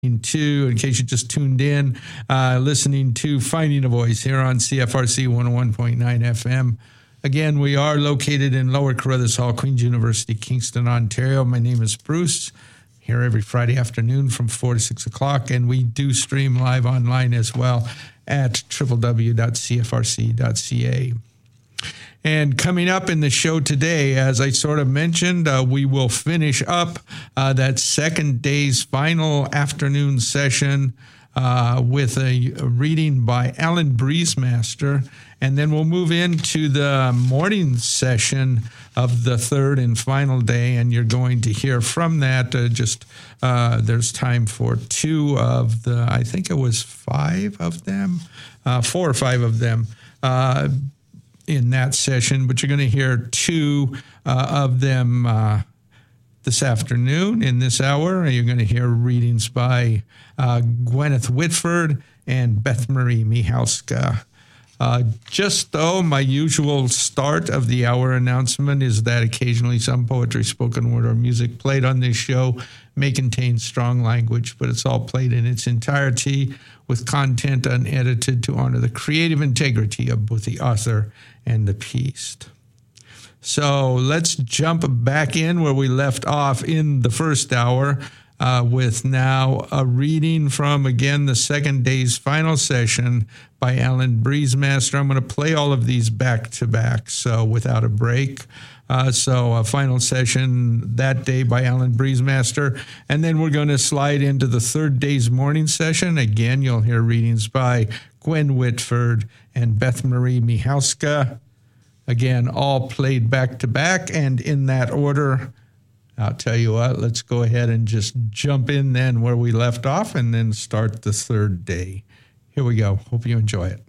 in case you just tuned in, listening to Finding a Voice here on CFRC 101.9 FM. Again, we are located in Lower Carruthers Hall, Queen's University, Kingston, Ontario. My name is Bruce, here every Friday afternoon from 4 to 6 o'clock, and we do stream live online as well at www.cfrc.ca. And coming up in the show today, as I sort of mentioned, we will finish up that second day's final afternoon session with a reading by Alan Breezemaster. And then we'll move into the morning session of the third and final day. And you're going to hear from that. There's time for two of the, I think it was 5 of them, 4 or 5 of them. In that session, but you're going to hear 2 of them this afternoon in this hour. You're going to hear readings by Gwyneth Whitford and Beth Marie Michalska. Just though my usual start of the hour announcement is that occasionally some poetry, spoken word, or music played on this show may contain strong language, but it's all played in its entirety with content unedited to honor the creative integrity of both the author and the piece. So let's jump back in where we left off in the first hour with now a reading from, again, the second day's final session by Alan Breezemaster. I'm going to play all of these back to back, so without a break. So a final session that day by Alan Breezemaster. And then we're going to slide into the third day's morning session. Again, you'll hear readings by Gwen Whitford and Beth Marie Michalska. Again, all played back to back and in that order. I'll tell you what, let's go ahead and just jump in then where we left off and then start the third day. Here we go. Hope you enjoy it.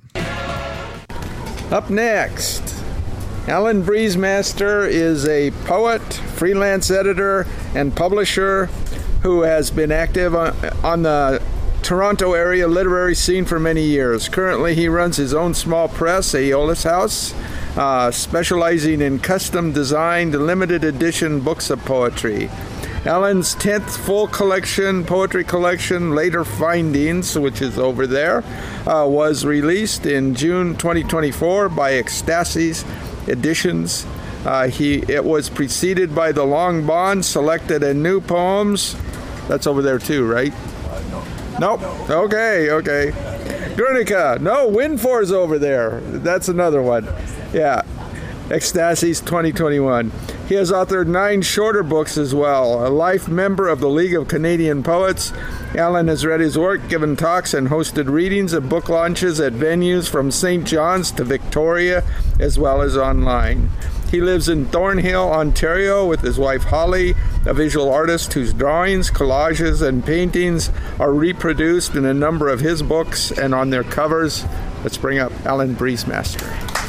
Up next, Alan Breezemaster is a poet, freelance editor, and publisher who has been active on the Toronto area literary scene for many years. Currently, he runs his own small press, Aeolus House, specializing in custom-designed, limited edition books of poetry. Alan's 10th full collection, poetry collection, Later Findings, which is over there, was released in June 2024 by Ecstasies Editions. It was preceded by The Long Bond, Selected and New Poems. That's over there too, right? No. Nope. Okay. Guernica. No, Windfor's over there. That's another one. Yeah. Ecstasies 2021. He has authored 9 shorter books as well. A life member of the League of Canadian Poets, Alan has read his work, given talks, and hosted readings and book launches at venues from St. John's to Victoria, as well as online. He lives in Thornhill, Ontario, with his wife Holly, a visual artist whose drawings, collages, and paintings are reproduced in a number of his books and on their covers. Let's bring up Alan Breezemaster.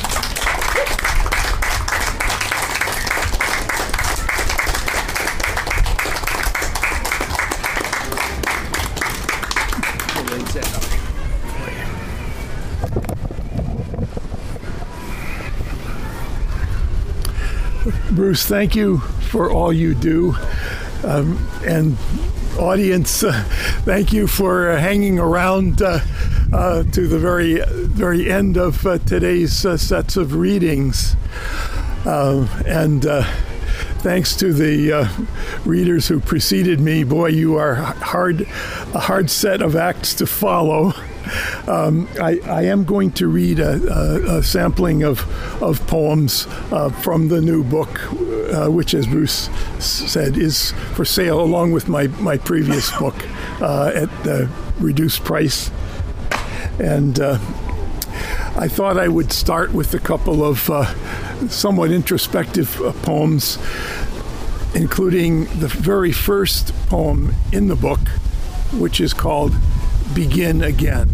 Bruce, thank you for all you do. And audience, thank you for hanging around to the very end of today's sets of readings. And thanks to the readers who preceded me. Boy, you are a hard set of acts to follow. I am going to read a sampling of poems from the new book, which, as Bruce said, is for sale along with my previous book at the reduced price. And I thought I would start with a couple of somewhat introspective poems, including the very first poem in the book, which is called Begin Again.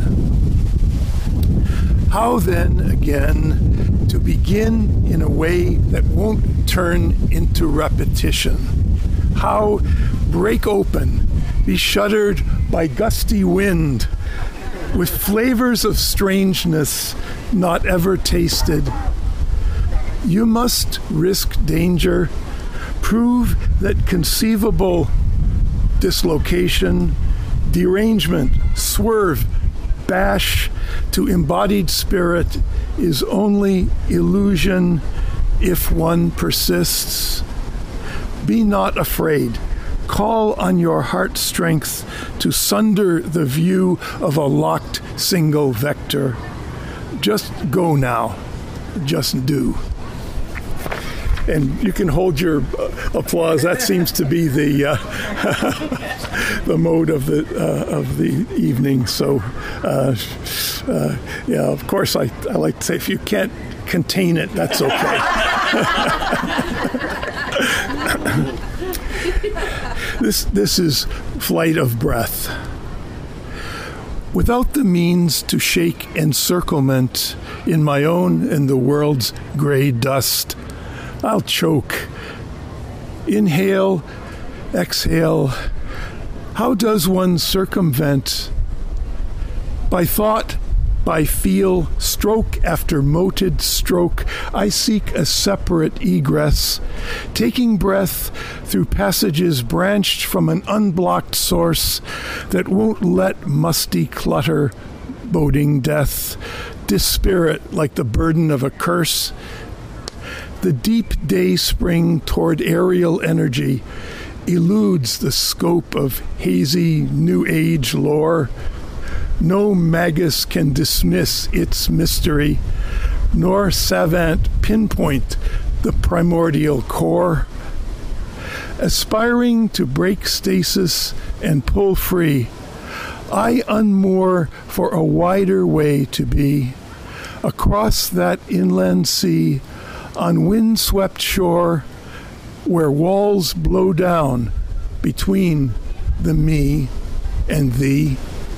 How then again to begin in a way that won't turn into repetition? How break open, be shuddered by gusty wind, with flavors of strangeness not ever tasted? You must risk danger, prove that conceivable dislocation derangement, swerve, bash to embodied spirit is only illusion if one persists. Be not afraid. Call on your heart strength to sunder the view of a locked single vector. Just go now. Just do. And you can hold your applause. That seems to be the the mode of the evening. So, yeah, of course, I like to say if you can't contain it, that's okay. This is flight of breath. Without the means to shake encirclement in my own and the world's gray dust, I'll choke. Inhale, exhale. How does one circumvent? By thought, by feel, stroke after moted stroke, I seek a separate egress, taking breath through passages branched from an unblocked source that won't let musty clutter, boding death, dispirit like the burden of a curse. The deep day spring toward aerial energy eludes the scope of hazy New Age lore. No magus can dismiss its mystery, nor savant pinpoint the primordial core. Aspiring to break stasis and pull free, I unmoor for a wider way to be, across that inland sea, on windswept shore, where walls blow down between the me and thee.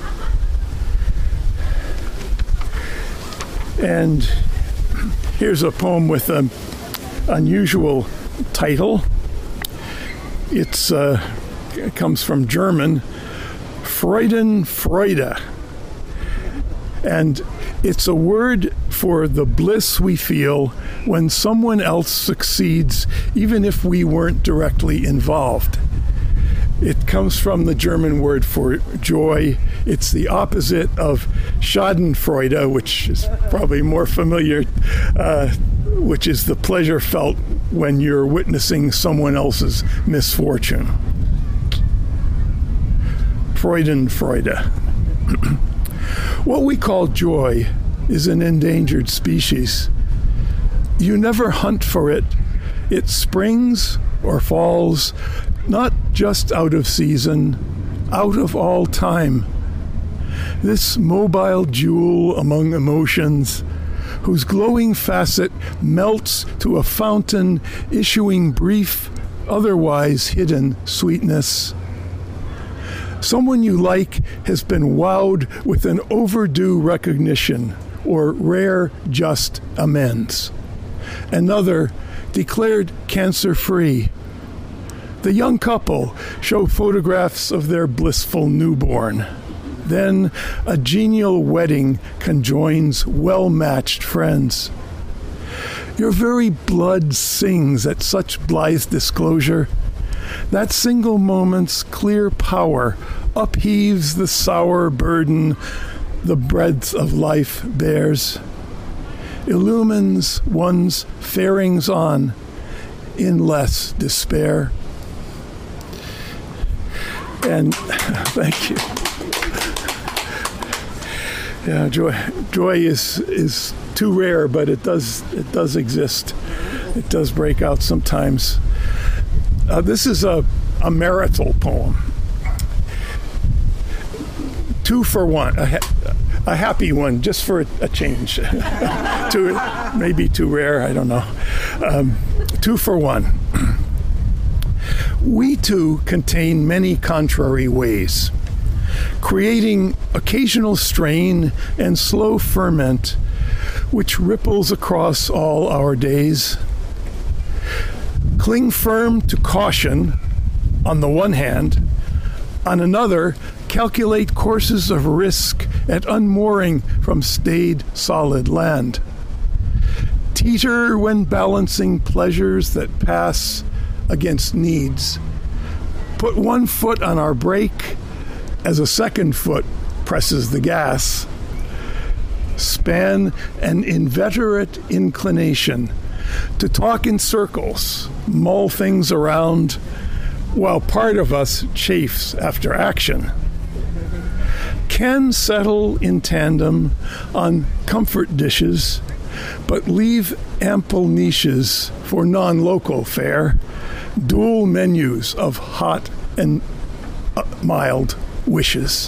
And here's a poem with an unusual title. It comes from German, Freudenfreude. And it's a word for the bliss we feel when someone else succeeds, even if we weren't directly involved. It comes from the German word for joy. It's the opposite of Schadenfreude, which is probably more familiar, which is the pleasure felt when you're witnessing someone else's misfortune. Freudenfreude. What we call joy is an endangered species. You never hunt for it. It springs or falls, not just out of season, out of all time. This mobile jewel among emotions, whose glowing facet melts to a fountain issuing brief, otherwise hidden sweetness. Someone you like has been wowed with an overdue recognition or rare just amends. Another declared cancer-free. The young couple show photographs of their blissful newborn. Then a genial wedding conjoins well-matched friends. Your very blood sings at such blithe disclosure. That single moment's clear power upheaves the sour burden the breadth of life bears, illumines one's farings on in less despair. And thank you. Yeah, joy is too rare, but it does exist. It does break out sometimes. This is a marital poem. 2 for 1, a happy one, just for a change. Maybe too rare, I don't know. 2 for 1. We too contain many contrary ways, creating occasional strain and slow ferment, which ripples across all our days. Cling firm to caution on the one hand, on another, calculate courses of risk at unmooring from staid, solid land. Teeter when balancing pleasures that pass against needs. Put one foot on our brake, as a second foot presses the gas, span an inveterate inclination to talk in circles, mull things around, while part of us chafes after action, can settle in tandem on comfort dishes, but leave ample niches for non-local fare, dual menus of hot and mild wishes.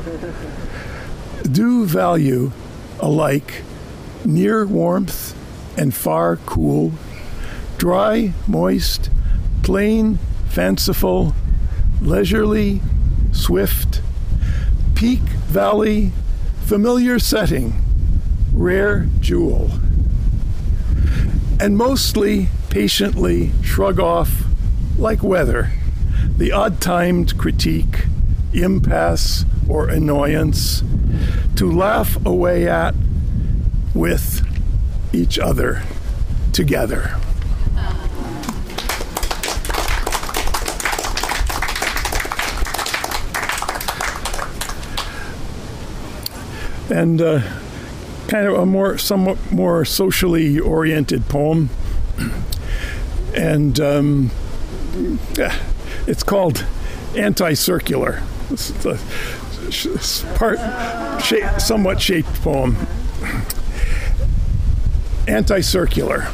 Do value alike near warmth and far cool, dry, moist, plain, fanciful, leisurely, swift, peak, valley, familiar setting, rare jewel. And mostly patiently shrug off, like weather, the odd-timed critique, impasse, or annoyance, to laugh away at with each other together. And kind of a somewhat more socially oriented poem, and it's called Anti-Circular. It's a somewhat shaped poem. Anti-circular.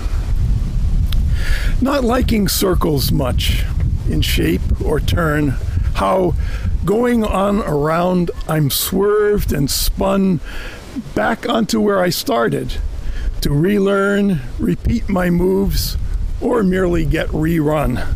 Not liking circles much in shape or turn, how going on around I'm swerved and spun back onto where I started to relearn, repeat my moves, or merely get rerun.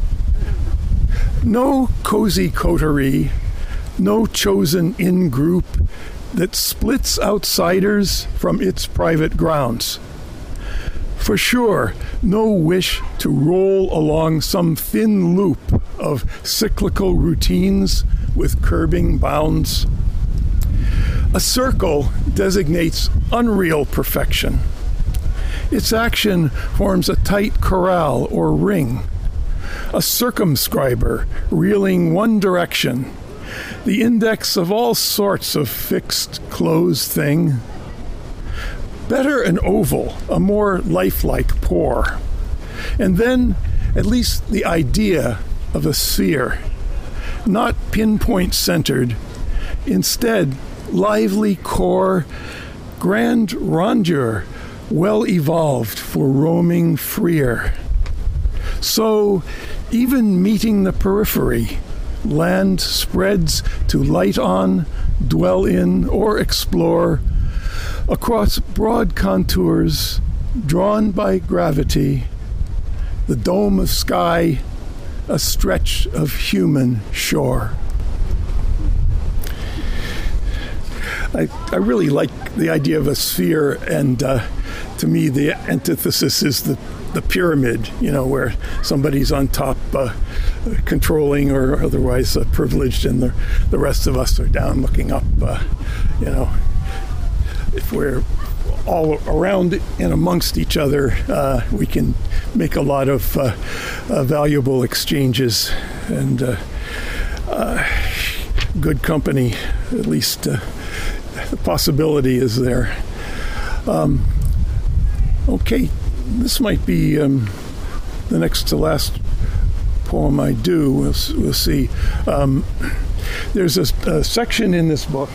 No cozy coterie, no chosen in-group that splits outsiders from its private grounds. For sure, no wish to roll along some thin loop of cyclical routines with curbing bounds. A circle designates unreal perfection. Its action forms a tight corral or ring, a circumscriber reeling one direction, the index of all sorts of fixed, closed thing. Better an oval, a more lifelike pore. And then at least the idea of a sphere, not pinpoint centered, instead lively core, grand rondure, well evolved for roaming freer. So even meeting the periphery, land spreads to light on, dwell in, or explore across broad contours drawn by gravity, the dome of sky, a stretch of human shore. I really like the idea of a sphere, and to me the antithesis is the pyramid, where somebody's on top controlling or otherwise privileged, and the rest of us are down looking up. If we're all around and amongst each other, we can make a lot of valuable exchanges and good company. At least the possibility is there. Okay, this might be the next to last poem I do. We'll see. There's a section in this book,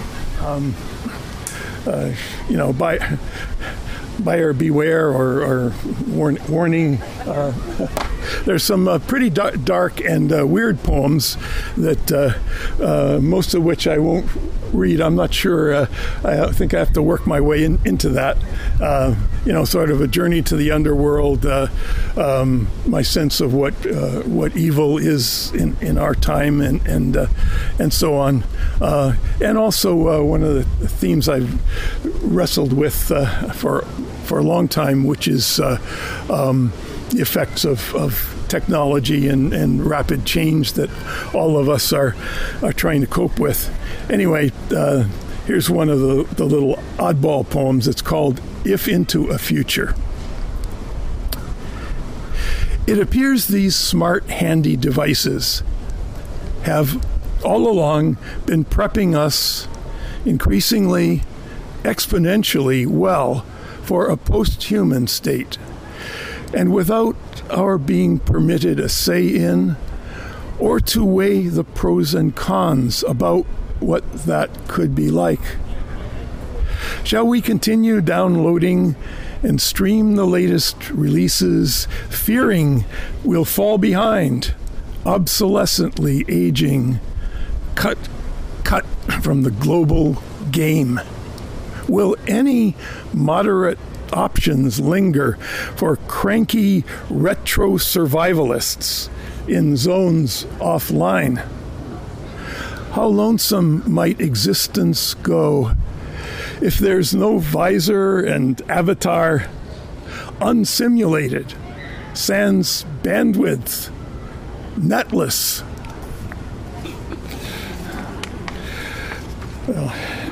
buyer beware or warning. There's some pretty dark and weird poems that most of which I won't read. I'm not sure. I think I have to work my way into that. Sort of a journey to the underworld. My sense of what evil is in our time, and so on. And also one of the themes I've wrestled with for a long time, which is the effects of technology and rapid change that all of us are trying to cope with. Anyway, here's one of the little oddball poems. It's called If Into a Future. It appears these smart, handy devices have all along been prepping us increasingly, exponentially well for a post-human state. And without our being permitted a say in or to weigh the pros and cons about what that could be like. Shall we continue downloading and stream the latest releases, fearing we'll fall behind, obsolescently aging, cut from the global game? Will any moderate options linger for cranky retro survivalists in zones offline? How lonesome might existence go if there's no visor and avatar, unsimulated, sans bandwidth, netless? Well,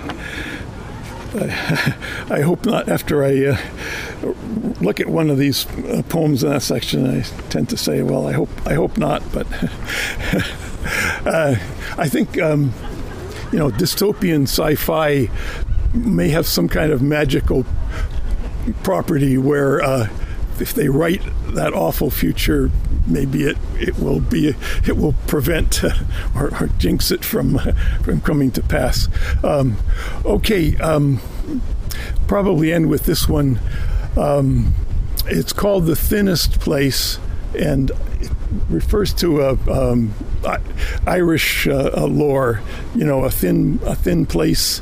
I hope not. After I look at one of these poems in that section, I tend to say, well, I hope not. But I think dystopian sci-fi may have some kind of magical property where if they write that awful future, maybe it will prevent or jinx it from coming to pass. Probably end with this one. It's called The Thinnest Place, and it refers to Irish lore. A thin place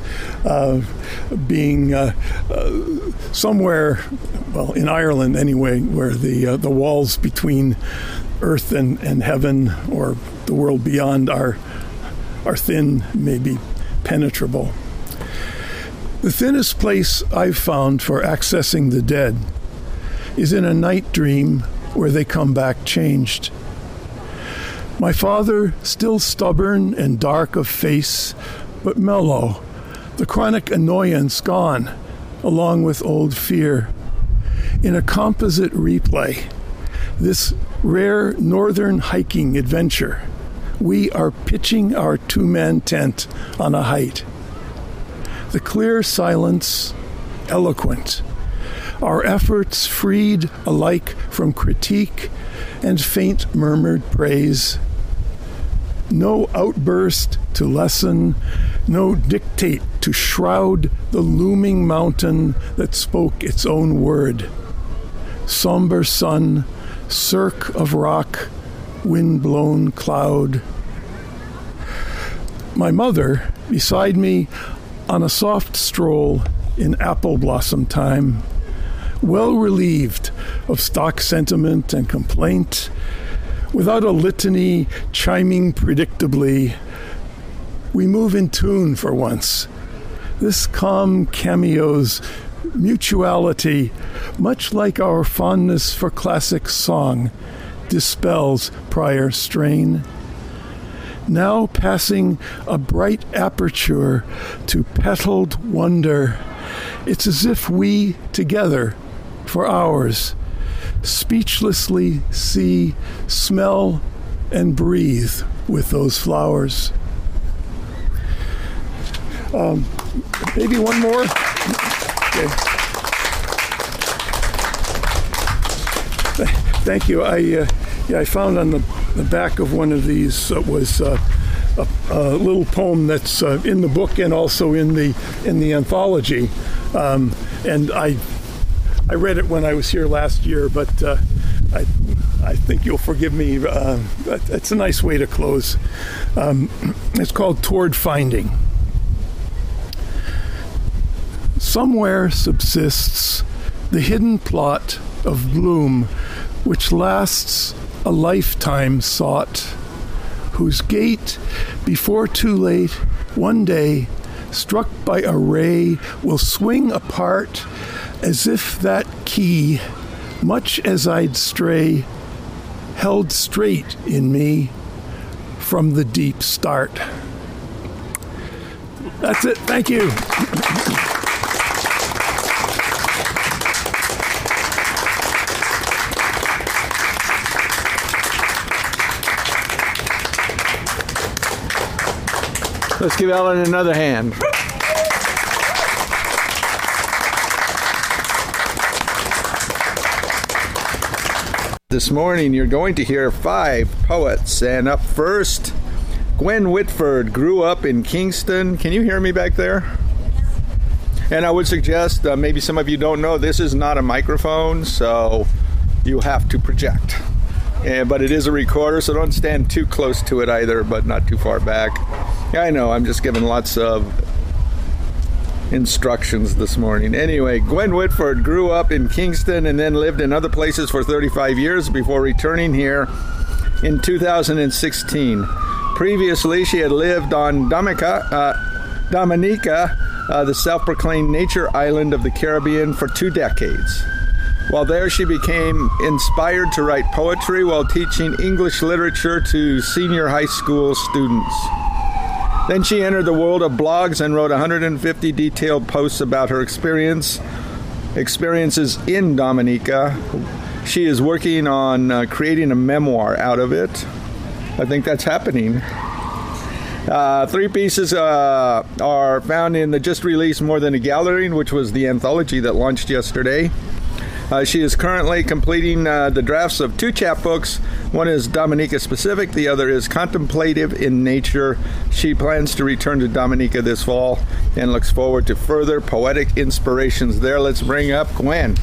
being somewhere, well, in Ireland anyway, where the walls between earth and heaven, or the world beyond, are thin, maybe penetrable. The thinnest place I've found for accessing the dead is in a night dream where they come back changed. My father, still stubborn and dark of face, but mellow, the chronic annoyance gone, along with old fear. In a composite replay, this rare northern hiking adventure, we are pitching our two-man tent on a height. The clear silence, eloquent, our efforts freed alike from critique and faint murmured praise. No outburst to lessen, no dictate to shroud the looming mountain that spoke its own word. Somber sun, cirque of rock, wind-blown cloud. My mother, beside me on a soft stroll in apple blossom time, well relieved of stock sentiment and complaint, without a litany chiming predictably, we move in tune for once. This calm cameo's mutuality, much like our fondness for classic song, dispels prior strain. Now passing a bright aperture to petaled wonder, it's as if we together, for hours, speechlessly see, smell, and breathe with those flowers. Maybe one more? Okay. Thank you. I found on the back of one of these was a little poem that's in the book and also in the anthology, and I read it when I was here last year, but I think you'll forgive me. It's a nice way to close. It's called Toward Finding. Somewhere subsists the hidden plot of bloom, which lasts a lifetime sought, whose gate, before too late, one day, struck by a ray, will swing apart, as if that key, much as I'd stray, held straight in me from the deep start. That's it. Thank you. Let's give Ellen another hand. This morning you're going to hear 5 poets, and up first, Gwen Whitford grew up in Kingston. Can you hear me back there? And I would suggest, maybe some of you don't know, this is not a microphone, so you have to project. But it is a recorder, so don't stand too close to it either, but not too far back. Yeah, I know, I'm just giving lots of instructions this morning. Anyway, Gwen Whitford grew up in Kingston and then lived in other places for 35 years before returning here in 2016. Previously, she had lived on Dominica, the self-proclaimed nature island of the Caribbean, for 2 decades. While there, she became inspired to write poetry while teaching English literature to senior high school students. Then she entered the world of blogs and wrote 150 detailed posts about her experiences in Dominica. She is working on creating a memoir out of it. I think that's happening. 3 pieces are found in the just-released More Than a Gathering, which was the anthology that launched yesterday. She is currently completing the drafts of 2 chapbooks. One is Dominica specific, the other is contemplative in nature. She plans to return to Dominica this fall and looks forward to further poetic inspirations there. Let's bring up Gwen.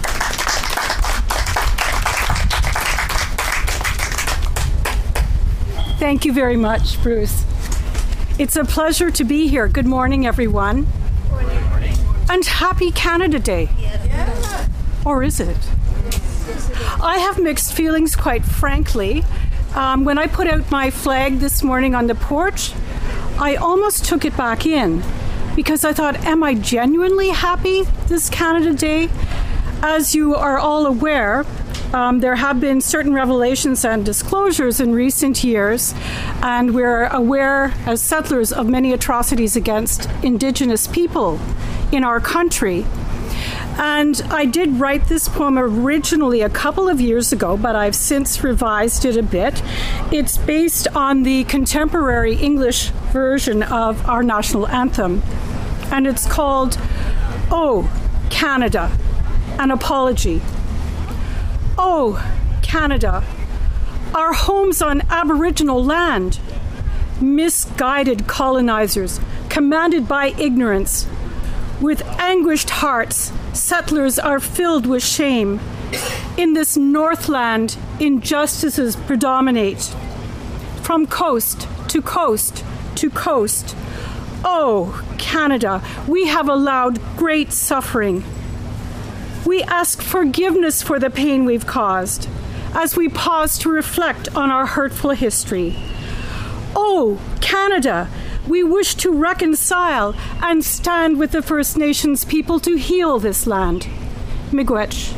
Thank you very much, Bruce. It's a pleasure to be here. Good morning, everyone. Good morning. And happy Canada Day. Yeah. Or is it? I have mixed feelings, quite frankly. When I put out my flag this morning on the porch, I almost took it back in because I thought, am I genuinely happy this Canada Day? As you are all aware, there have been certain revelations and disclosures in recent years, and we're aware as settlers of many atrocities against Indigenous people in our country. And I did write this poem originally a couple of years ago, but I've since revised it a bit. It's based on the contemporary English version of our national anthem, and it's called "Oh, Canada, an Apology." Oh, Canada, our homes on Aboriginal land, misguided colonizers, commanded by ignorance. With anguished hearts, settlers are filled with shame. In this Northland, injustices predominate. From coast to coast to coast. Oh, Canada, we have allowed great suffering. We ask forgiveness for the pain we've caused as we pause to reflect on our hurtful history. Oh, Canada, we wish to reconcile and stand with the First Nations people to heal this land. Miigwech.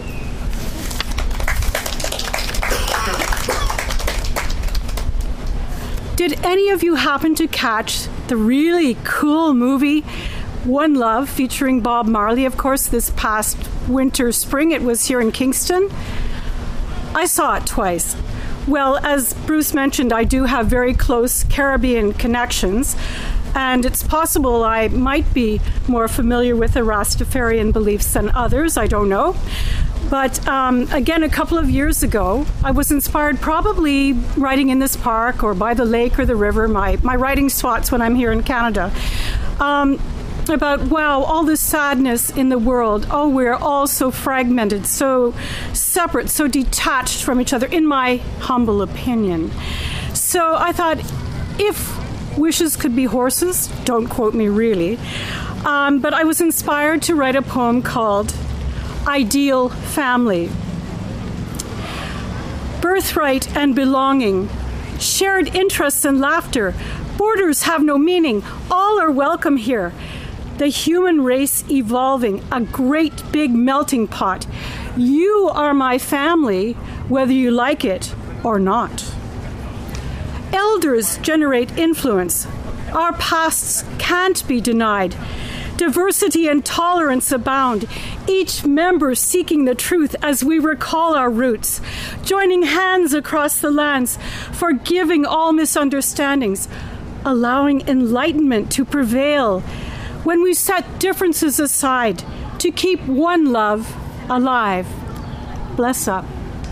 Did any of you happen to catch the really cool movie One Love, featuring Bob Marley, of course, this past winter, spring? It was here in Kingston. I saw it twice. Well, as Bruce mentioned, I do have very close Caribbean connections, and it's possible I might be more familiar with the Rastafarian beliefs than others. I don't know. But again, a couple of years ago, I was inspired, probably writing in this park or by the lake or the river, my writing spots when I'm here in Canada, about, wow, all this sadness in the world. Oh, we're all so fragmented, so separate, so detached from each other, in my humble opinion. So I thought, if wishes could be horses, don't quote me really, but I was inspired to write a poem called Ideal Family. Birthright and belonging, shared interests and laughter, borders have no meaning, all are welcome here. The human race evolving, a great big melting pot. You are my family, whether you like it or not. Elders generate influence. Our pasts can't be denied. Diversity and tolerance abound, each member seeking the truth as we recall our roots, joining hands across the lands, forgiving all misunderstandings. allowing enlightenment to prevail when we set differences aside to keep one love alive. Bless up.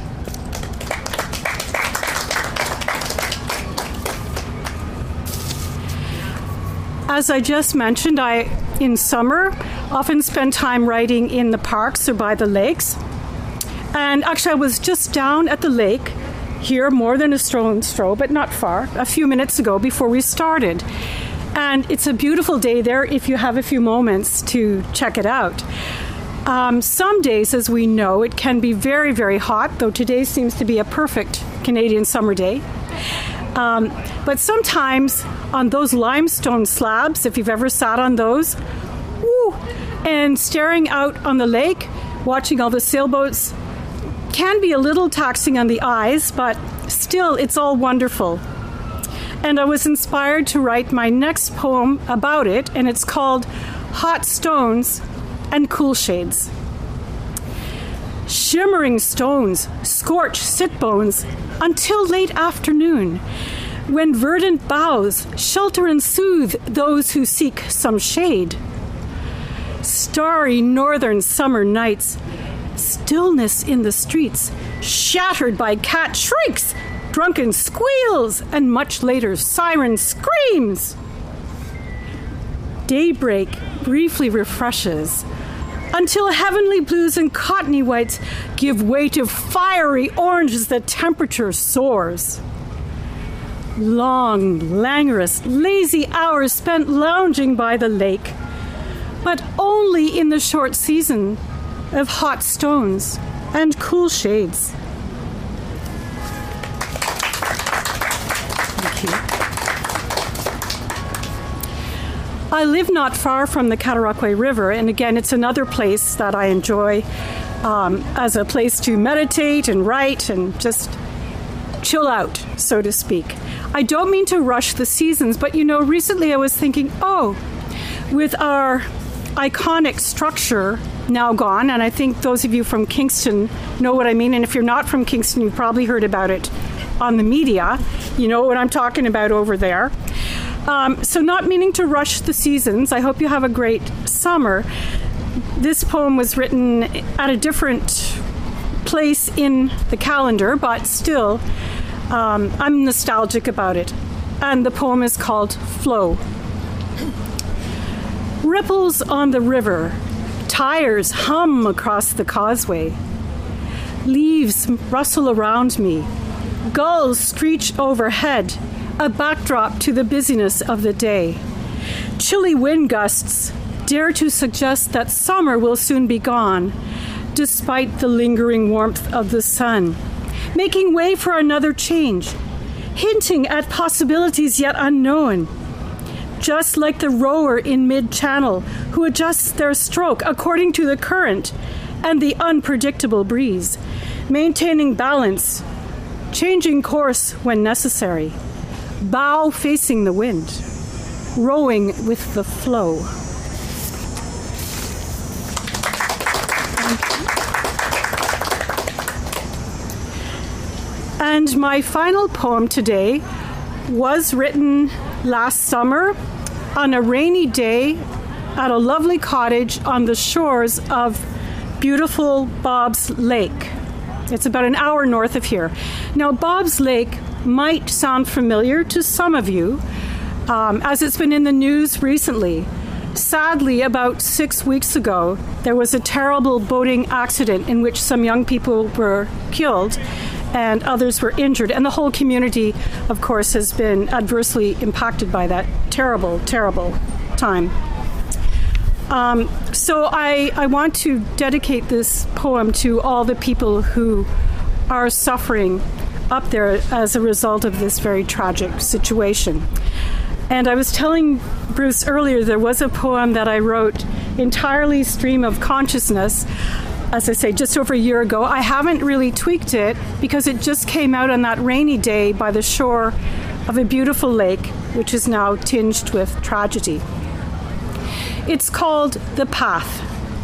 As I just mentioned, I, in summer, often spend time writing in the parks or by the lakes. And actually, I was just down at the lake here, more than a stone's throw, but not far, a few minutes ago before we started. And it's a beautiful day there if you have a few moments to check it out. Some days, as we know, it can be very, very hot, though today seems to be a perfect Canadian summer day. But sometimes on those limestone slabs, if you've ever sat on those, and staring out on the lake, watching all the sailboats, can be a little taxing on the eyes, but still, it's all wonderful. And I was inspired to write my next poem about it, and it's called Hot Stones and Cool Shades. Shimmering stones scorch sit bones until late afternoon, when verdant boughs shelter and soothe those who seek some shade. Starry northern summer nights, stillness in the streets, shattered by cat shrieks, drunken squeals, and much later siren screams. Daybreak briefly refreshes until heavenly blues and cottony whites give way to fiery orange as the temperature soars. Long, languorous, lazy hours spent lounging by the lake, but only in the short season of hot stones and cool shades. Thank you. I live not far from the Cataraqui River, and again, it's another place that I enjoy as a place to meditate and write and just chill out, so to speak. I don't mean to rush the seasons, but recently I was thinking, with our iconic structure now gone, and I think those of you from Kingston know what I mean, and if you're not from Kingston, you've probably heard about it on the media. You know what I'm talking about over there. So not meaning to rush the seasons, I hope you have a great summer. This poem was written at a different place in the calendar, but still, I'm nostalgic about it. And the poem is called Flow. Ripples on the river, tires hum across the causeway. Leaves rustle around me, gulls screech overhead, a backdrop to the busyness of the day. Chilly wind gusts dare to suggest that summer will soon be gone, despite the lingering warmth of the sun, making way for another change, hinting at possibilities yet unknown. Just like the rower in mid-channel who adjusts their stroke according to the current and the unpredictable breeze, maintaining balance, changing course when necessary, bow facing the wind, rowing with the flow. And my final poem today was written last summer on a rainy day at a lovely cottage on the shores of beautiful Bob's Lake. It's about an hour north of here. Now, Bob's Lake might sound familiar to some of you, as it's been in the news recently. Sadly, about 6 weeks ago, there was a terrible boating accident in which some young people were killed and others were injured. And the whole community, of course, has been adversely impacted by that terrible, terrible time. So I want to dedicate this poem to all the people who are suffering up there as a result of this very tragic situation. And I was telling Bruce earlier, there was a poem that I wrote entirely stream of consciousness, as I say, just over a year ago. I haven't really tweaked it because it just came out on that rainy day by the shore of a beautiful lake, which is now tinged with tragedy. It's called The Path.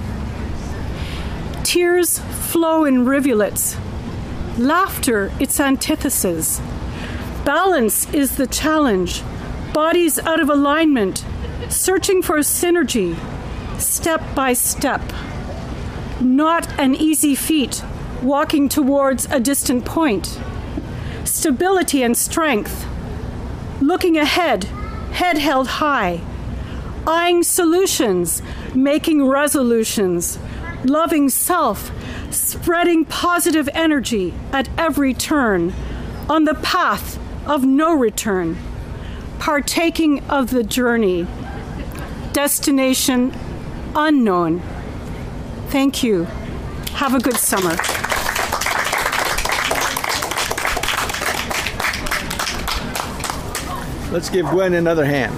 Tears flow in rivulets. Laughter, its antithesis. Balance is the challenge. bodies out of alignment, searching for synergy, step by step. Not an easy feat, walking towards a distant point. Stability and strength. Looking ahead, head held high. Eyeing solutions, making resolutions. Loving self, spreading positive energy at every turn. On the path of no return. Partaking of the journey. Destination unknown. Thank you. Have a good summer. Let's give Gwen another hand.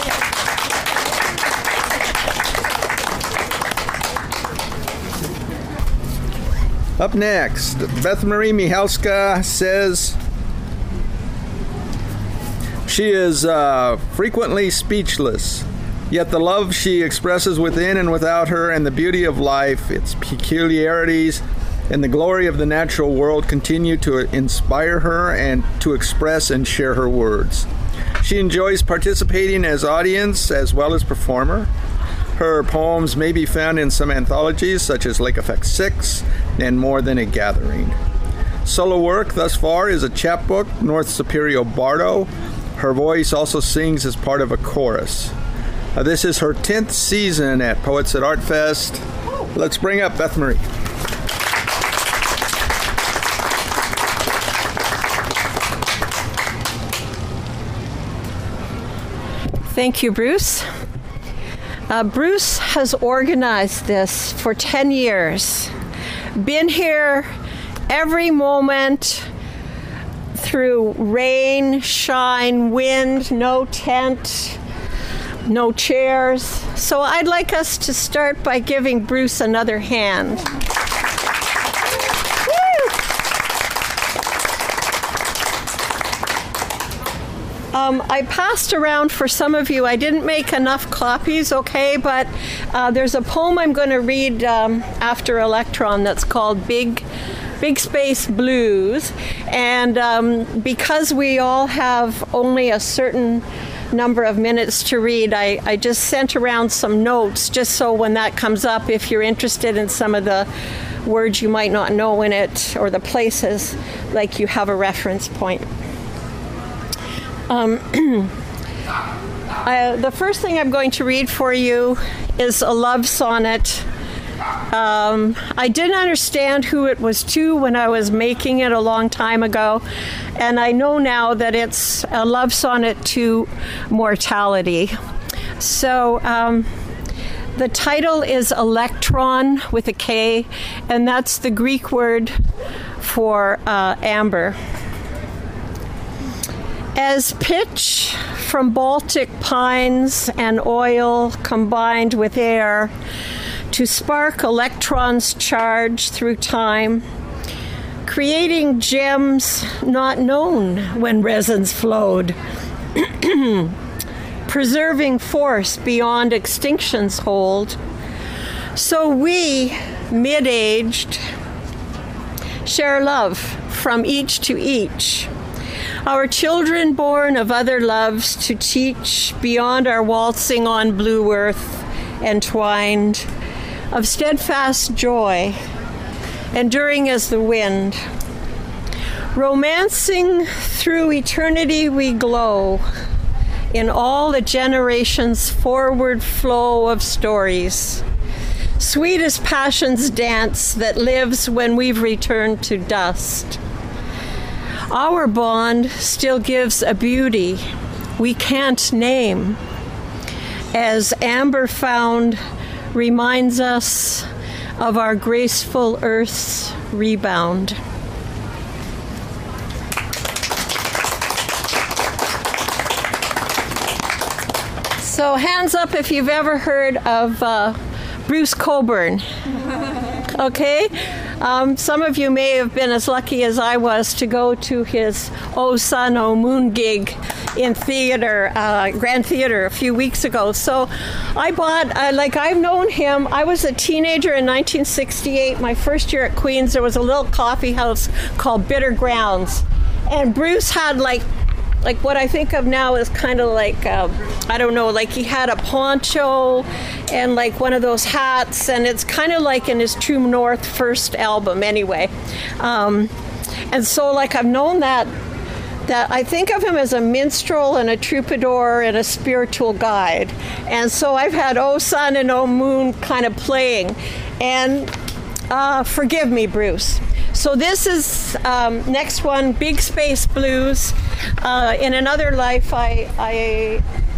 Up next, Beth Marie Michalska says she is frequently speechless, yet the love she expresses within and without her and the beauty of life, its peculiarities, and the glory of the natural world continue to inspire her and to express and share her words. She enjoys participating as audience as well as performer. Her poems may be found in some anthologies such as Lake Effect 6 and More Than a Gathering. Solo work thus far is a chapbook, North Superior Bardo. Her voice also sings as part of a chorus. This is her 10th season at Poets at Art Fest. Let's bring up Beth Marie. Thank you, Bruce. Bruce has organized this for 10 years. Been here every moment through rain, shine, wind, no tent, no chairs. So I'd like us to start by giving Bruce another hand. I passed around for some of you. I didn't make enough copies, okay, but there's a poem I'm going to read after Electron that's called Big Space Blues. And because we all have only a certain number of minutes to read, I just sent around some notes just so when that comes up, if you're interested in some of the words you might not know in it or the places, like you have a reference point. The first thing I'm going to read for you is a love sonnet. I didn't understand who it was to when I was making it a long time ago, and I know now that it's a love sonnet to mortality. So the title is Electron with a K, and that's the Greek word for amber. As pitch from Baltic pines and oil combined with air to spark electrons charged through time, creating gems not known when resins flowed, preserving force beyond extinction's hold. So we, mid-aged, share love from each to each. Our children born of other loves to teach beyond our waltzing on blue earth entwined, of steadfast joy, enduring as the wind. Romancing through eternity we glow in all the generations' forward flow of stories. Sweet as passion's dance that lives when we've returned to dust. Our bond still gives a beauty we can't name, as amber found reminds us of our graceful earth's rebound. So hands up if you've ever heard of Bruce Cockburn. Okay? Some of you may have been as lucky as I was to go to his O Sun, O Moon gig in theater, Grand Theater a few weeks ago. So I bought, I've known him. I was a teenager in 1968. My first year at Queen's, there was a little coffee house called Bitter Grounds. And Bruce had like what I think of now is kind of like, I don't know, like he had a poncho and like one of those hats, and it's kind of like in his True North first album anyway. And so like I've known that I think of him as a minstrel and a troubadour and a spiritual guide. And so I've had O Sun and O Moon kind of playing. And forgive me, Bruce. So this is next one, Big Space Blues. In another life, I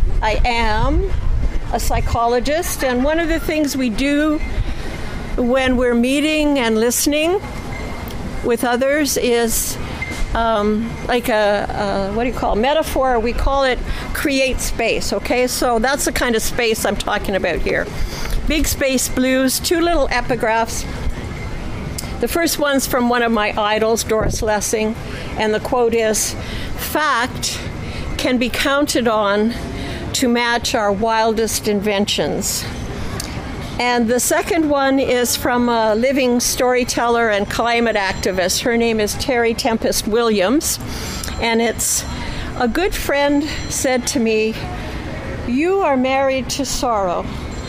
am a psychologist, and one of the things we do when we're meeting and listening with others is like a what do you call it? Metaphor? We call it create space. Okay, so that's the kind of space I'm talking about here. Big Space Blues. 2 little epigraphs. The first one's from one of my idols, Doris Lessing, and the quote is, "Fact can be counted on to match our wildest inventions." And the second one is from a living storyteller and climate activist. Her name is Terry Tempest Williams, and it's, "A good friend said to me, 'You are married to sorrow.'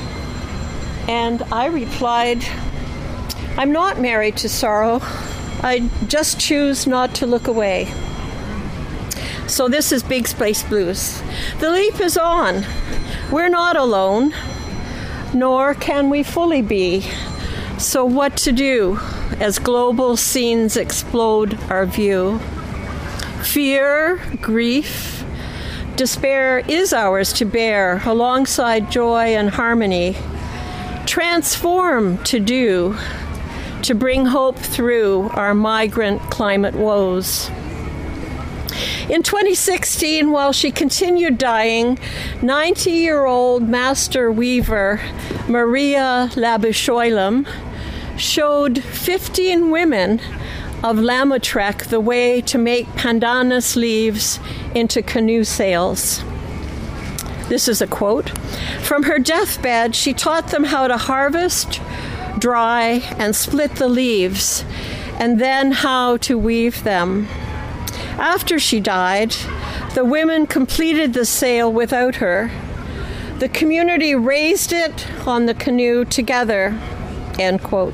And I replied, 'I'm not married to sorrow. I just choose not to look away.'" So this is Big Space Blues. The leap is on. We're not alone, nor can we fully be. So what to do as global scenes explode our view? Fear, grief, despair is ours to bear alongside joy and harmony. Transform to do, to bring hope through our migrant climate woes. In 2016, while she continued dying, 90-year-old master weaver Maria Labuschagne showed 15 women of Lautrec the way to make pandanus leaves into canoe sails. This is a quote. From her deathbed, she taught them how to harvest, dry, and split the leaves, and then how to weave them. After she died, the women completed the sail without her. The community raised it on the canoe together, end quote.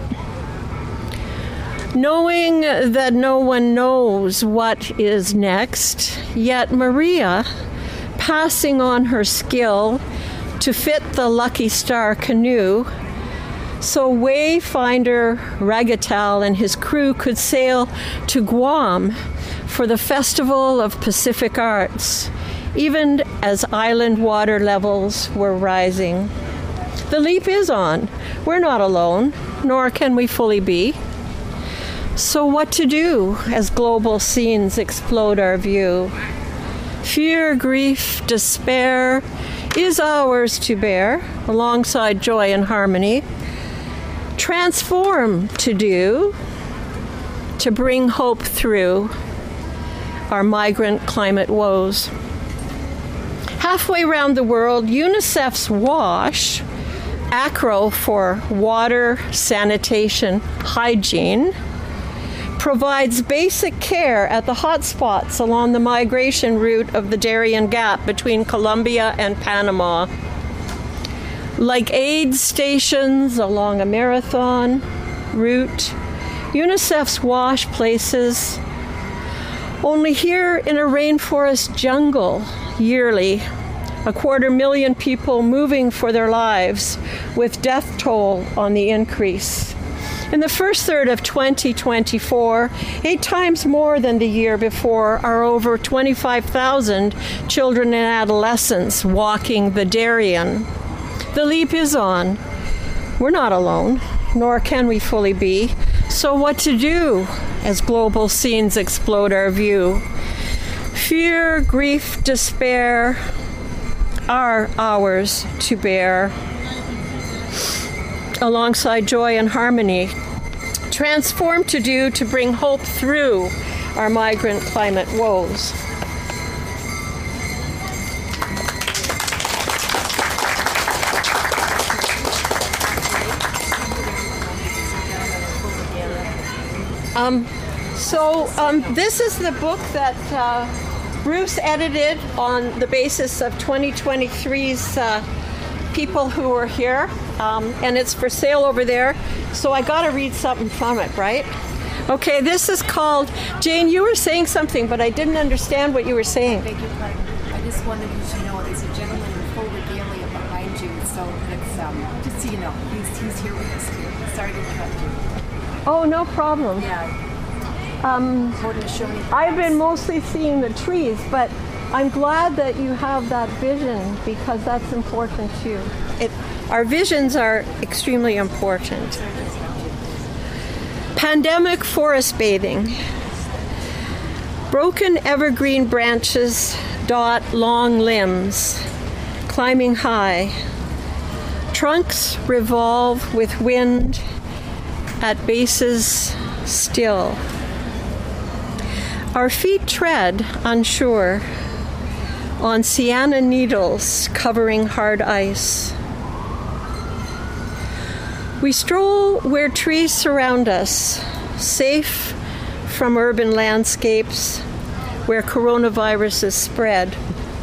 Knowing that no one knows what is next, yet Maria, passing on her skill to fit the Lucky Star canoe, so Wayfinder Ragatal and his crew could sail to Guam for the Festival of Pacific Arts, even as island water levels were rising. The leap is on. We're not alone, nor can we fully be. So what to do as global scenes explode our view? Fear, grief, despair is ours to bear, alongside joy and harmony. Transform to do, to bring hope through our migrant climate woes. Halfway around the world, UNICEF's WASH, acro for Water, Sanitation, Hygiene, provides basic care at the hotspots along the migration route of the Darien Gap between Colombia and Panama. Like aid stations along a marathon route, UNICEF's WASH places only here in a rainforest jungle yearly, 250,000 people moving for their lives, with death toll on the increase. In the first third of 2024, 8 times more than the year before, are over 25,000 children and adolescents walking the Darien. The leap is on. We're not alone, nor can we fully be. So what to do as global scenes explode our view? Fear, grief, despair are ours to bear, alongside joy and harmony. Transform to do, to bring hope through our migrant climate woes. This is the book that Bruce edited on the basis of 2023's people who were here, and it's for sale over there. So I got to read something from it, right? Okay, this is called, Jane, you were saying something, but I didn't understand what you were saying. Beg your pardon. I just wanted you to know there's a gentleman in full regalia behind you, so it's just so you know, he's here with us too. Sorry to interrupt you. Oh, no problem. Yeah. I've been mostly seeing the trees, but I'm glad that you have that vision because that's important too. Our visions are extremely important. Pandemic forest bathing. Broken evergreen branches dot long limbs, climbing high. Trunks revolve with wind at bases still. Our feet tread, unsure, on sienna needles covering hard ice. We stroll where trees surround us, safe from urban landscapes where coronavirus is spread.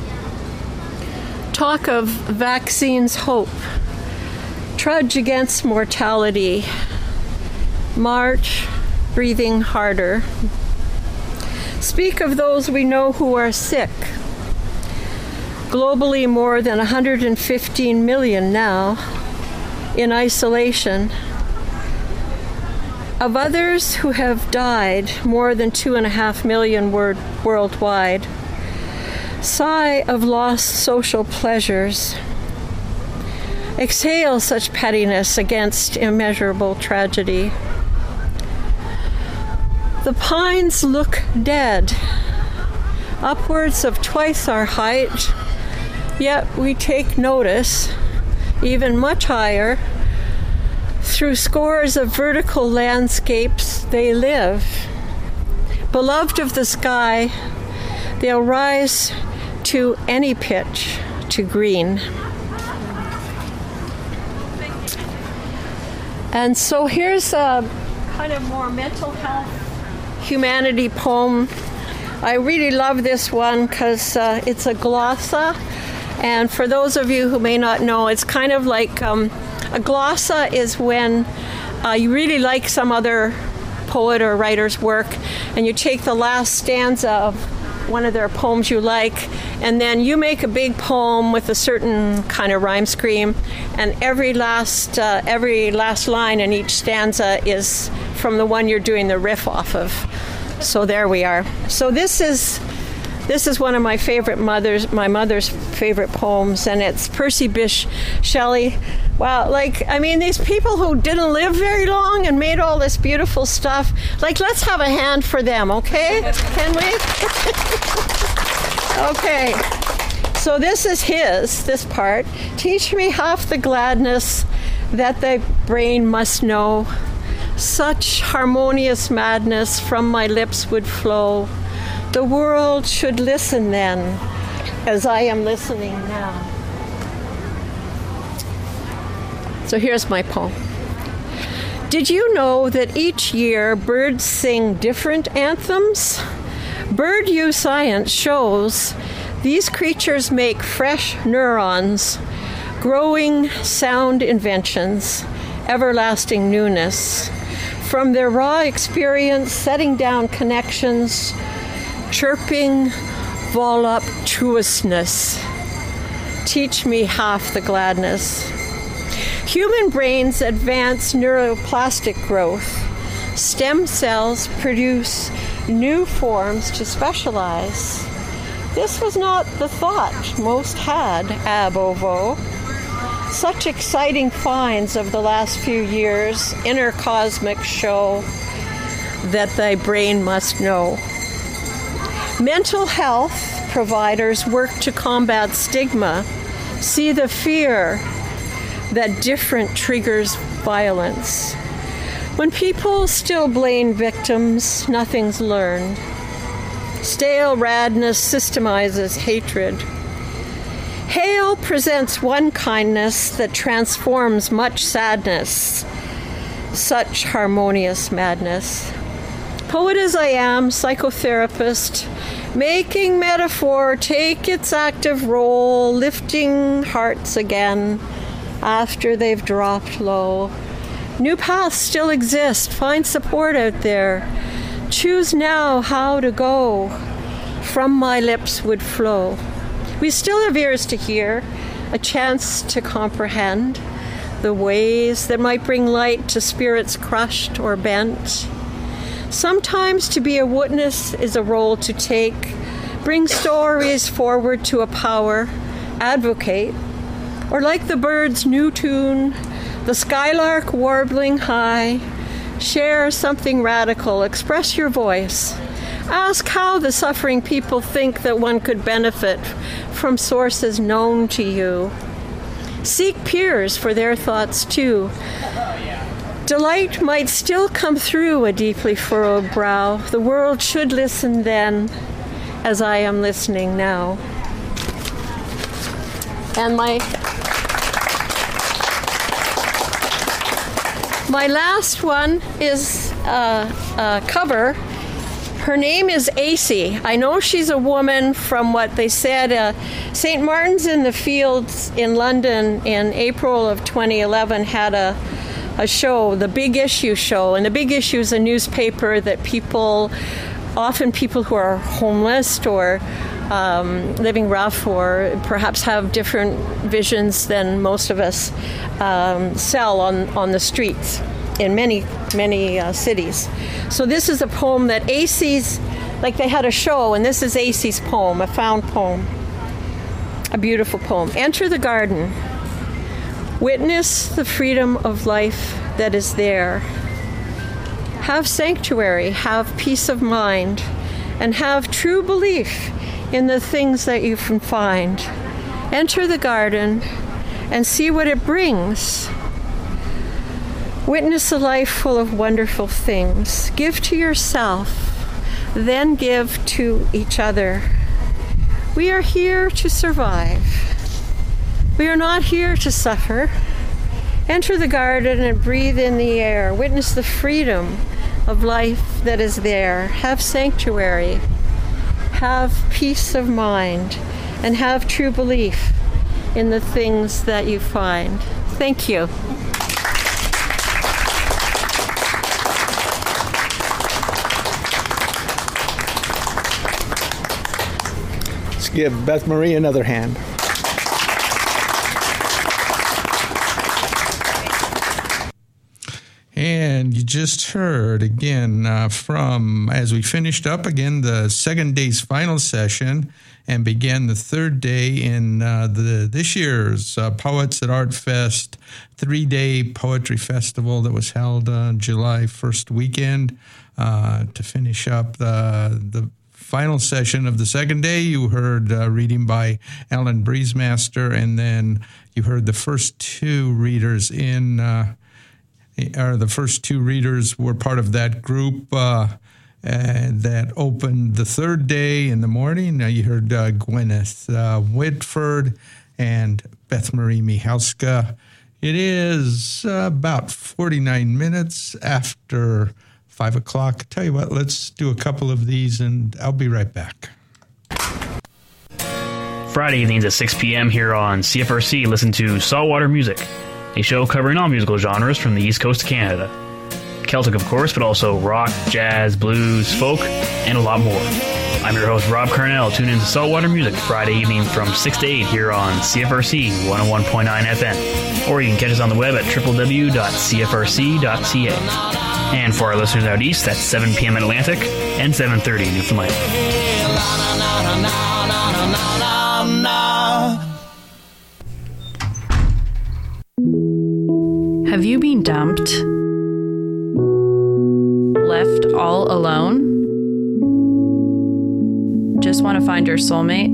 Talk of vaccines hope, trudge against mortality, march, breathing harder. Speak of those we know who are sick. Globally, more than 115 million now in isolation. Of others who have died, more than 2.5 million worldwide. Sigh of lost social pleasures. Exhale such pettiness against immeasurable tragedy. The pines look dead, upwards of twice our height, yet we take notice, even much higher. Through scores of vertical landscapes they live. Beloved of the sky, they'll rise to any pitch to green. And so here's a kind of more mental health humanity poem. I really love this one because it's a glossa, and for those of you who may not know, it's kind of like a glossa is when you really like some other poet or writer's work and you take the last stanza of one of their poems you like, and then you make a big poem with a certain kind of rhyme scheme, and every last line in each stanza is from the one you're doing the riff off of. So there we are. So this is one of my my mother's favorite poems, and it's Percy Bysshe Shelley. Wow, these people who didn't live very long and made all this beautiful stuff, let's have a hand for them, okay? Can we? Okay. So this is this part. Teach me half the gladness that thy brain must know. Such harmonious madness from my lips would flow. The world should listen then, as I am listening now. So here's my poem. Did you know that each year birds sing different anthems? BirdU science shows these creatures make fresh neurons, growing sound inventions, everlasting newness. From their raw experience, setting down connections, chirping voluptuousness. Teach me half the gladness. Human brains advance neuroplastic growth. Stem cells produce new forms to specialize. This was not the thought most had ab ovo. Such exciting finds of the last few years, inner cosmic show that thy brain must know. Mental health providers work to combat stigma, see the fear that different triggers violence. When people still blame victims, nothing's learned. Stale radness systemizes hatred. Hale presents one kindness that transforms much sadness, such harmonious madness. Poet as I am, psychotherapist, making metaphor take its active role, lifting hearts again after they've dropped low. New paths still exist. Find support out there. Choose now how to go. From my lips would flow. We still have ears to hear, a chance to comprehend the ways that might bring light to spirits crushed or bent. Sometimes to be a witness is a role to take. Bring stories forward to a power, advocate, or like the bird's new tune, the skylark warbling high, share something radical, express your voice. Ask how the suffering people think that one could benefit from sources known to you. Seek peers for their thoughts too. Delight might still come through a deeply furrowed brow. The world should listen then, as I am listening now. And my last one is a cover. Her name is AC. I know she's a woman from what they said. St. Martin's in the Fields in London in April of 2011 had a show, the Big Issue show. And the Big Issue is a newspaper that often people who are homeless or living rough or perhaps have different visions than most of us sell on the streets in many cities. So this is a poem that AC's, like they had a show, and this is AC's poem, a found poem, a beautiful poem. Enter the garden. Witness the freedom of life that is there. Have sanctuary, have peace of mind, and have true belief in the things that you can find. Enter the garden and see what it brings. Witness a life full of wonderful things. Give to yourself, then give to each other. We are here to survive. We are not here to suffer. Enter the garden and breathe in the air. Witness the freedom of life that is there. Have sanctuary. Have peace of mind. And have true belief in the things that you find. Thank you. Let's give Beth Marie another hand. And you just heard again from, as we finished up again, the second day's final session and began the third day in this year's Poets at Art Fest 3-day poetry festival that was held July 1st weekend. To finish up the final session of the second day, you heard reading by Alan Breezemaster, and then you heard the first two readers the first two readers were part of that group that opened the third day in the morning. Now you heard Gwyneth Whitford and Beth Marie Michalska. It is about 49 minutes after 5 o'clock. Tell you what, let's do a couple of these and I'll be right back. Friday evenings at 6 p.m. here on CFRC, listen to Saltwater Music, a show covering all musical genres from the East Coast of Canada. Celtic, of course, but also rock, jazz, blues, folk, and a lot more. I'm your host, Rob Carnell. Tune in to Saltwater Music Friday evening from 6 to 8 here on CFRC 101.9 FM. Or you can catch us on the web at www.cfrc.ca. And for our listeners out east, that's 7 p.m. in Atlantic and 7:30 in Newfoundland. Have you been dumped? Left all alone? Just want to find your soulmate?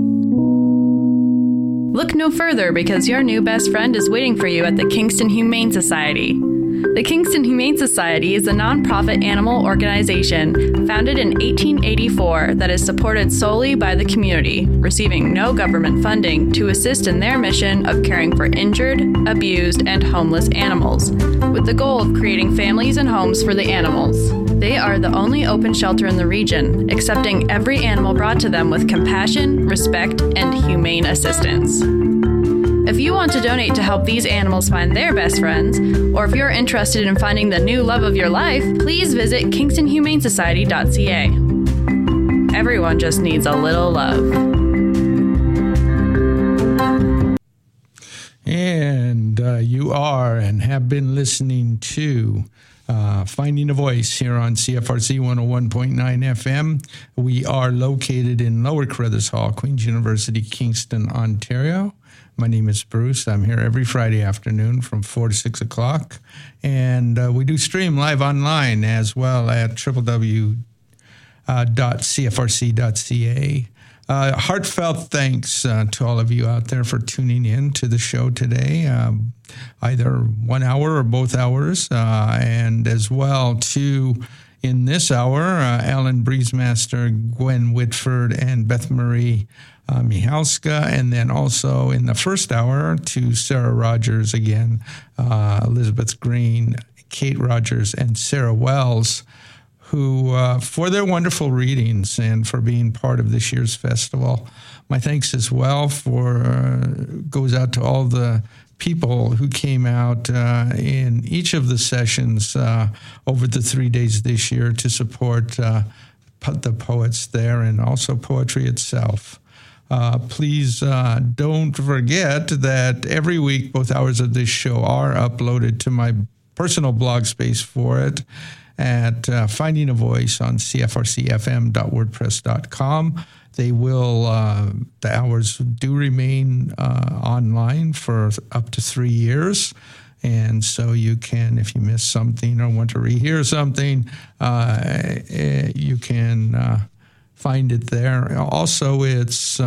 Look no further, because your new best friend is waiting for you at the Kingston Humane Society. The Kingston Humane Society is a nonprofit animal organization founded in 1884 that is supported solely by the community, receiving no government funding to assist in their mission of caring for injured, abused, and homeless animals, with the goal of creating families and homes for the animals. They are the only open shelter in the region, accepting every animal brought to them with compassion, respect, and humane assistance. If you want to donate to help these animals find their best friends, or if you're interested in finding the new love of your life, please visit kingstonhumanesociety.ca. Everyone just needs a little love. And you are and have been listening to Finding a Voice here on CFRC 101.9 FM. We are located in Lower Carruthers Hall, Queen's University, Kingston, Ontario. My name is Bruce. I'm here every Friday afternoon from 4 to 6 o'clock. And we do stream live online as well at www.cfrc.ca. Heartfelt thanks to all of you out there for tuning in to the show today, either 1 hour or both hours, and as well to, in this hour, Alan Breezemaster, Gwen Whitford, and Beth Marie Michalska, and then also in the first hour to Sarah Rogers again, Elizabeth Green, Kate Rogers, and Sarah Wells, who, for their wonderful readings and for being part of this year's festival. My thanks as well goes out to all the people who came out in each of the sessions over the 3 days this year to support the poets there and also poetry itself. Please don't forget that every week both hours of this show are uploaded to my personal blog space for it at Finding a Voice on cfrcfm.wordpress.com. They will, the hours do remain online for up to 3 years. And so you can, if you miss something or want to rehear something, you can find it there. Also, it's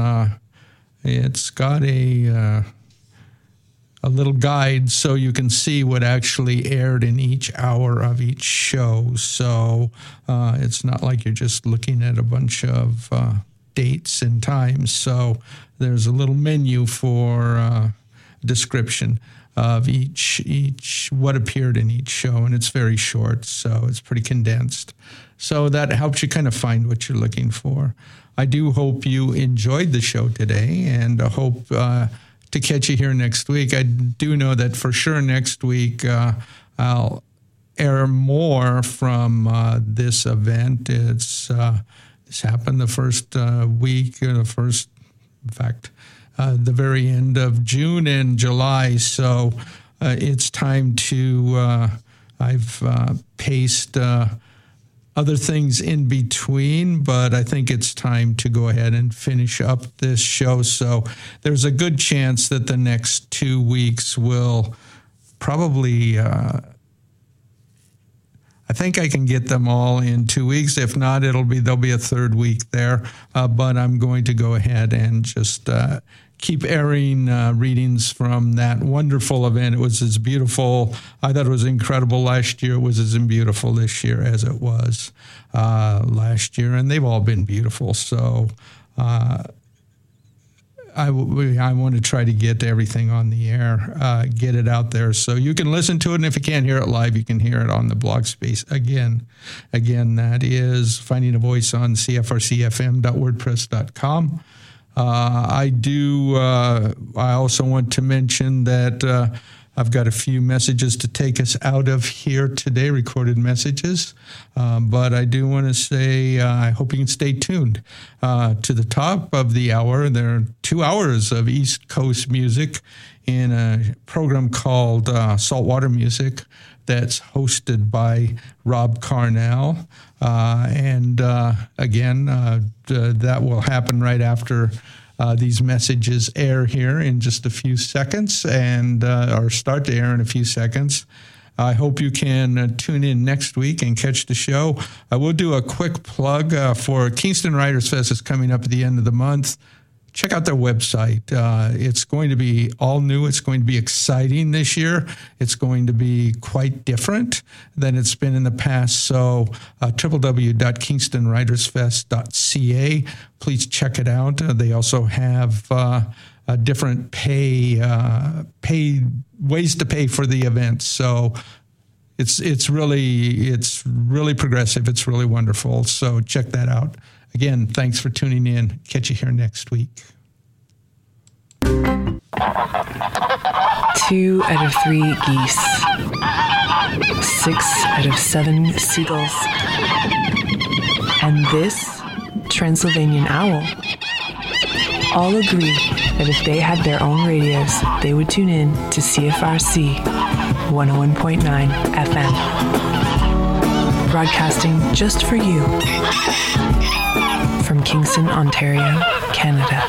got a little guide so you can see what actually aired in each hour of each show. So it's not like you're just looking at a bunch of dates and times. So there's a little menu for description of each what appeared in each show, and it's very short, so it's pretty condensed. So that helps you kind of find what you're looking for. I do hope you enjoyed the show today, and I hope to catch you here next week. I do know that for sure next week I'll air more from this event. It's happened the first week, the very end of June and July. So it's time to, I've paced other things in between, but I think it's time to go ahead and finish up this show. So there's a good chance that the next 2 weeks will probably, I think I can get them all in 2 weeks. If not, there'll be a third week there. But I'm going to go ahead and just keep airing readings from that wonderful event. It was as beautiful. I thought it was incredible last year. It was as beautiful this year as it was last year, and they've all been beautiful. So I want to try to get everything on the air, get it out there so you can listen to it. And if you can't hear it live, you can hear it on the blog space. Again, that is Finding a Voice on cfrcfm.wordpress.com. I also want to mention that I've got a few messages to take us out of here today, recorded messages. But I do want to say I hope you can stay tuned to the top of the hour. There are 2 hours of East Coast music in a program called Saltwater Music that's hosted by Rob Carnell. That will happen right after these messages air here in just a few seconds or start to air in a few seconds. I hope you can tune in next week and catch the show. I will do a quick plug for Kingston Writers Fest is coming up at the end of the month. Check out their website. It's going to be all new. It's going to be exciting this year. It's going to be quite different than it's been in the past. So www.kingstonwritersfest.ca. Please check it out. They also have different ways to pay for the event. So it's really progressive. It's really wonderful. So check that out. Again, thanks for tuning in. Catch you here next week. 2 out of 3 geese. 6 out of 7 seagulls. And this Transylvanian owl all agree that if they had their own radios, they would tune in to CFRC 101.9 FM. Broadcasting just for you from Kingston, Ontario, Canada.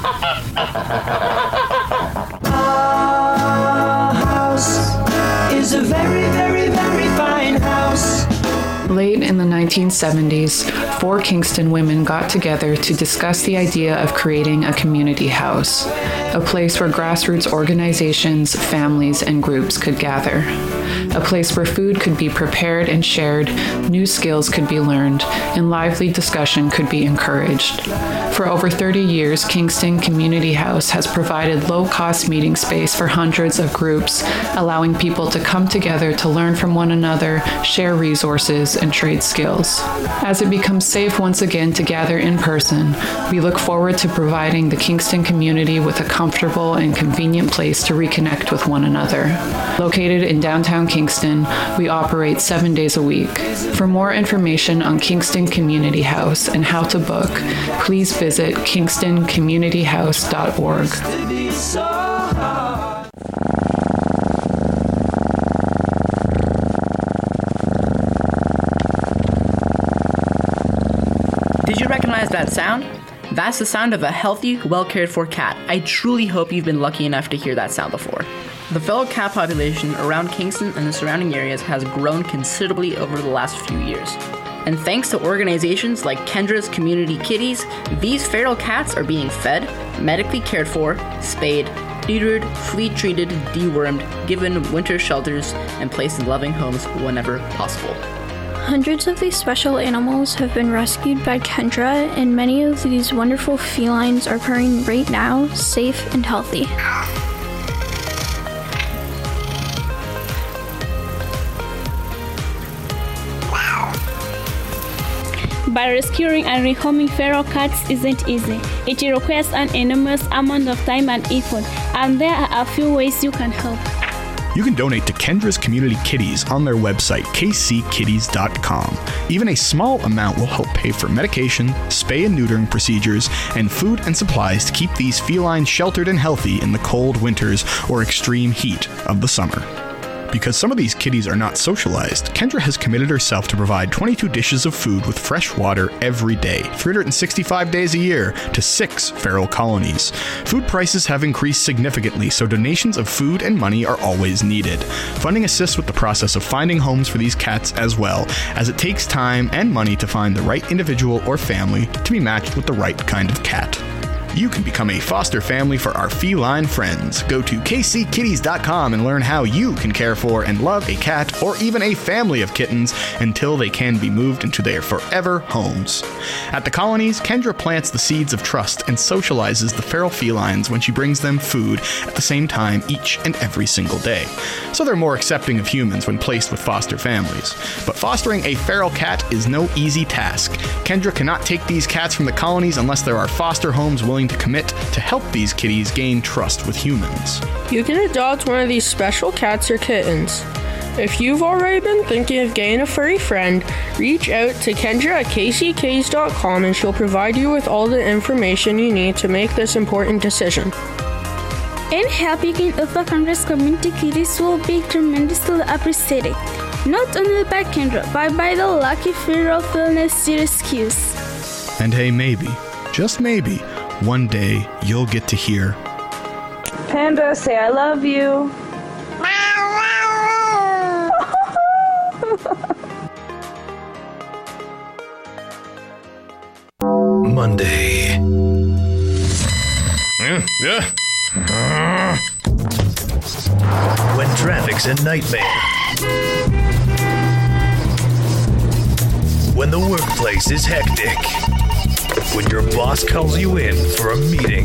Our house is a very, very, very fine house. Late in the 1970s, 4 Kingston women got together to discuss the idea of creating a community house, a place where grassroots organizations, families, and groups could gather. A place where food could be prepared and shared, new skills could be learned, and lively discussion could be encouraged. For over 30 years, Kingston Community House has provided low-cost meeting space for hundreds of groups, allowing people to come together to learn from one another, share resources, and trade skills. As it becomes safe once again to gather in person, we look forward to providing the Kingston community with a comfortable and convenient place to reconnect with one another. Located in downtown Kingston, we operate 7 days a week. For more information on Kingston Community House and how to book, please visit kingstoncommunityhouse.org. Did you recognize that sound? That's the sound of a healthy, well-cared-for cat. I truly hope you've been lucky enough to hear that sound before. The feral cat population around Kingston and the surrounding areas has grown considerably over the last few years. And thanks to organizations like Kendra's Community Kitties, these feral cats are being fed, medically cared for, spayed, neutered, flea-treated, dewormed, given winter shelters, and placed in loving homes whenever possible. Hundreds of these special animals have been rescued by Kendra, and many of these wonderful felines are purring right now, safe and healthy. But rescuing and rehoming feral cats isn't easy. It requires an enormous amount of time and effort, and there are a few ways you can help. You can donate to Kendra's Community Kitties on their website, kckitties.com. Even a small amount will help pay for medication, spay and neutering procedures, and food and supplies to keep these felines sheltered and healthy in the cold winters or extreme heat of the summer. Because some of these kitties are not socialized, Kendra has committed herself to provide 22 dishes of food with fresh water every day, 365 days a year, to 6 feral colonies. Food prices have increased significantly, so donations of food and money are always needed. Funding assists with the process of finding homes for these cats as well, as it takes time and money to find the right individual or family to be matched with the right kind of cat. You can become a foster family for our feline friends. Go to kckitties.com and learn how you can care for and love a cat or even a family of kittens until they can be moved into their forever homes. At the colonies, Kendra plants the seeds of trust and socializes the feral felines when she brings them food at the same time each and every single day. So they're more accepting of humans when placed with foster families. But fostering a feral cat is no easy task. Kendra cannot take these cats from the colonies unless there are foster homes willing to commit to help these kitties gain trust with humans. You can adopt one of these special cats or kittens. If you've already been thinking of getting a furry friend, reach out to Kendra at kckitties.com and she'll provide you with all the information you need to make this important decision. And helping other Congress community kitties will be tremendously appreciated, not only by Kendra, but by the lucky feral felinist she rescues. And hey, maybe, just maybe, one day you'll get to hear Panda say I love you. Monday. When traffic's a nightmare. When the workplace is hectic. When your boss calls you in for a meeting.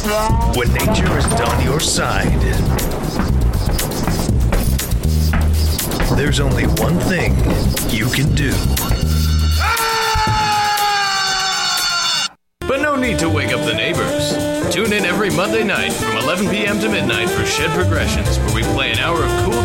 When nature isn't on your side. there's only one thing you can do. But no need to wake up the neighbors. Tune in every Monday night from 11 p.m. to midnight for Shed Progressions, where we play an hour of